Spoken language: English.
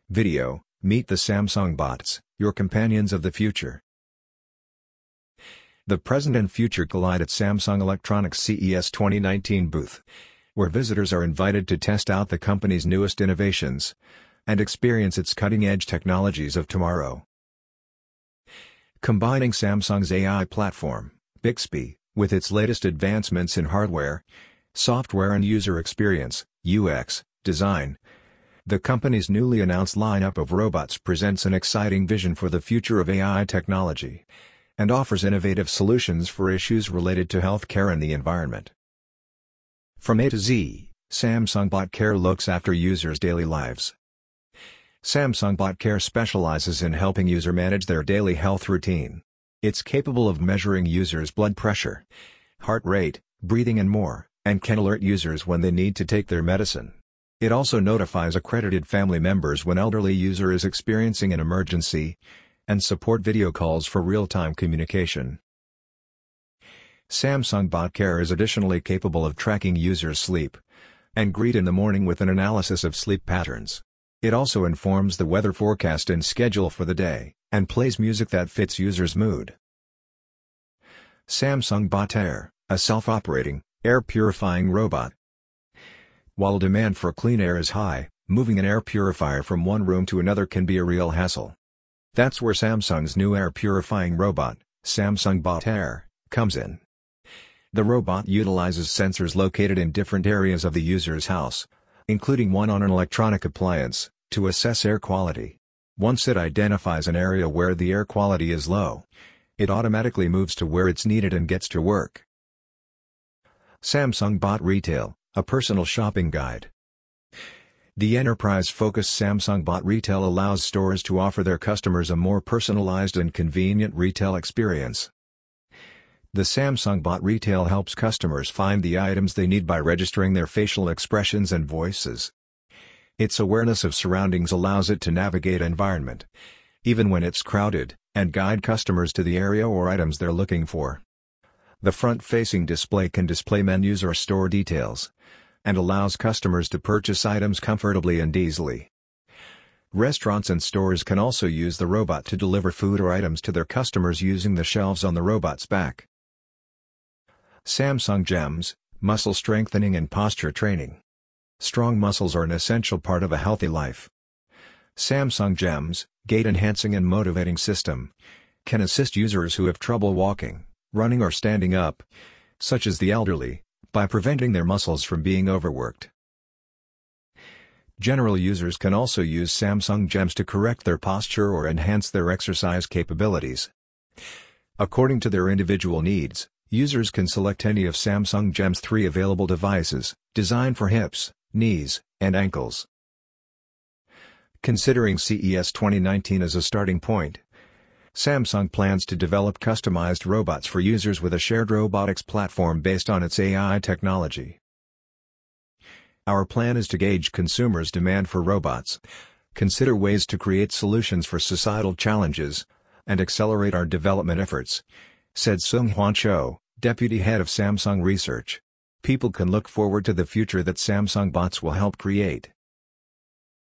Video, meet the Samsung bots, your companions of the future. The present and future collide at Samsung Electronics CES 2019 booth, where visitors are invited to test out the company's newest innovations and experience its cutting-edge technologies of tomorrow. Combining Samsung's AI platform, Bixby, with its latest advancements in hardware, software and user experience, UX, design, the company's newly announced lineup of robots presents an exciting vision for the future of AI technology and offers innovative solutions for issues related to healthcare and the environment. From A to Z, Samsung Bot Care looks after users' daily lives. Samsung Bot Care specializes in helping users manage their daily health routine. It's capable of measuring users' blood pressure, heart rate, breathing and more, and can alert users when they need to take their medicine. It also notifies accredited family members when elderly user is experiencing an emergency, and support video calls for real-time communication. Samsung Bot Care is additionally capable of tracking users' sleep and greet in the morning with an analysis of sleep patterns. It also informs the weather forecast and schedule for the day, and plays music that fits users' mood. Samsung Bot Air, a self-operating, air-purifying robot. While demand for clean air is high, moving an air purifier from one room to another can be a real hassle. That's where Samsung's new air-purifying robot, Samsung Bot Air, comes in. The robot utilizes sensors located in different areas of the user's house, including one on an electronic appliance, to assess air quality. Once it identifies an area where the air quality is low, it automatically moves to where it's needed and gets to work. Samsung Bot Retail, a personal shopping guide. The enterprise-focused Samsung Bot Retail allows stores to offer their customers a more personalized and convenient retail experience. The Samsung Bot Retail helps customers find the items they need by registering their facial expressions and voices. Its awareness of surroundings allows it to navigate environment, even when it's crowded, and guide customers to the area or items they're looking for. The front-facing display can display menus or store details, and allows customers to purchase items comfortably and easily. Restaurants and stores can also use the robot to deliver food or items to their customers using the shelves on the robot's back. Samsung GEMS, muscle strengthening and posture training. Strong muscles are an essential part of a healthy life. Samsung GEMS, gait enhancing and motivating system, can assist users who have trouble walking, running or standing up, such as the elderly, by preventing their muscles from being overworked. General users can also use Samsung GEMS to correct their posture or enhance their exercise capabilities. According to their individual needs, users can select any of Samsung GEMS' 3 available devices, designed for hips, knees, and ankles. Considering CES 2019 as a starting point, Samsung plans to develop customized robots for users with a shared robotics platform based on its AI technology. Our plan is to gauge consumers' demand for robots, consider ways to create solutions for societal challenges, and accelerate our development efforts, said Sung-Hwan Cho, deputy head of Samsung Research. People can look forward to the future that Samsung bots will help create.